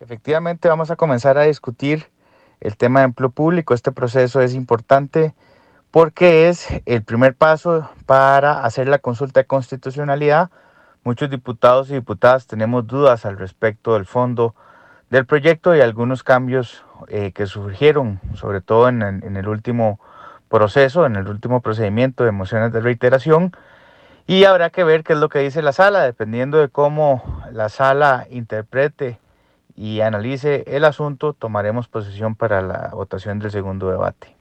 Efectivamente, vamos a comenzar a discutir el tema de empleo público. Este proceso es importante porque es el primer paso para hacer la consulta de constitucionalidad. Muchos diputados y diputadas tenemos dudas al respecto del fondo del proyecto y algunos cambios que surgieron, sobre todo en el último proceso, en el último procedimiento de mociones de reiteración. Y habrá que ver qué es lo que dice la sala, dependiendo de cómo la sala interprete y analice el asunto, tomaremos posición para la votación del segundo debate.